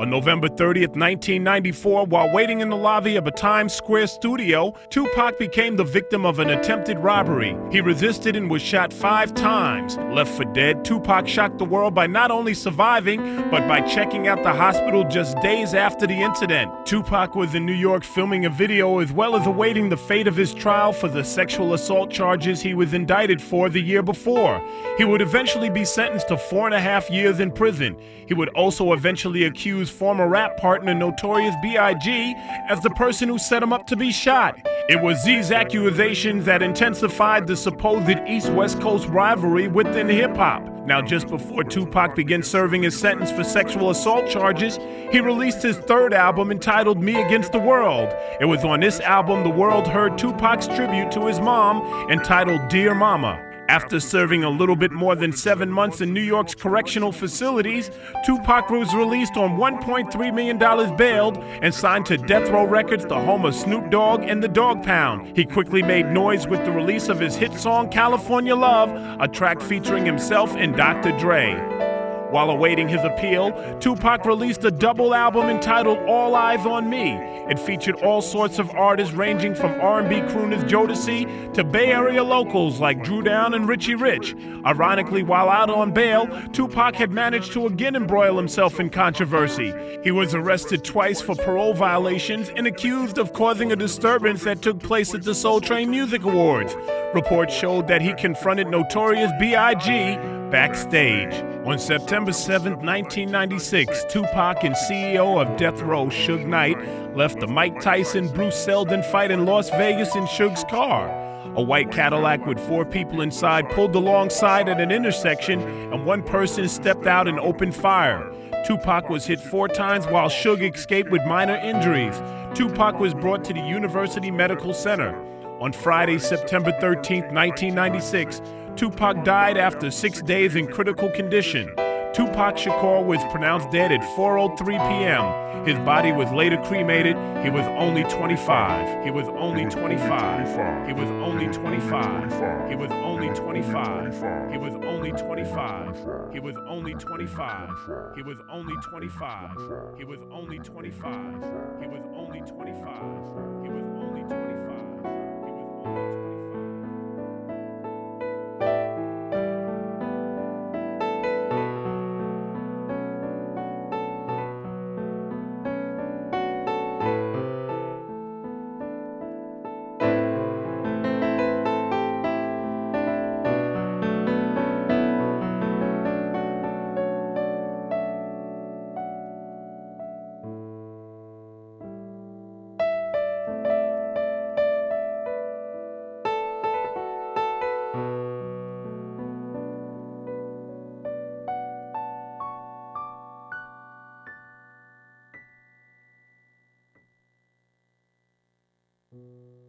On November 30th, 1994, while waiting in the lobby of a Times Square studio, Tupac became the victim of an attempted robbery. He resisted and was shot 5 times. Left for dead, Tupac shocked the world by not only surviving, but by checking out the hospital just days after the incident. Tupac was in New York filming a video as well as awaiting the fate of his trial for the sexual assault charges he was indicted for the year before. He would eventually be sentenced to 4.5 years in prison. He would also eventually accuse former rap partner Notorious B.I.G. as the person who set him up to be shot. It was these accusations that intensified the supposed East-West Coast rivalry within hip-hop. Now, just before Tupac began serving his sentence for sexual assault charges, he released his 3rd album entitled Me Against the World. It was on this album the world heard Tupac's tribute to his mom, entitled Dear Mama. After serving a little bit more than 7 months in New York's correctional facilities, Tupac was released on $1.3 million bailed and signed to Death Row Records, the home of Snoop Dogg and the Dogg Pound. He quickly made noise with the release of his hit song California Love, a track featuring himself and Dr. Dre. While awaiting his appeal, Tupac released a double album entitled All Eyes on Me. It featured all sorts of artists ranging from R&B crooners Jodeci to Bay Area locals like Drew Down and Richie Rich. Ironically, while out on bail, Tupac had managed to again embroil himself in controversy. He was arrested twice for parole violations and accused of causing a disturbance that took place at the Soul Train Music Awards. Reports showed that he confronted Notorious B.I.G. backstage. On September 7, 1996, Tupac and CEO of Death Row, Suge Knight, left the Mike Tyson-Bruce Seldon fight in Las Vegas in Suge's car. A white Cadillac with 4 people inside pulled alongside at an intersection, and one person stepped out and opened fire. Tupac was hit 4 times while Suge escaped with minor injuries. Tupac was brought to the University Medical Center. On Friday, September 13, 1996, Tupac died after 6 days in critical condition. Tupac Shakur was pronounced dead at 4:03 p.m. His body was later cremated. He was only 25. He was only 25. He was only 25. He was only 25. He was only 25. He was only 25. He was only 25. He was only 25. He was only 25. He was only 25. you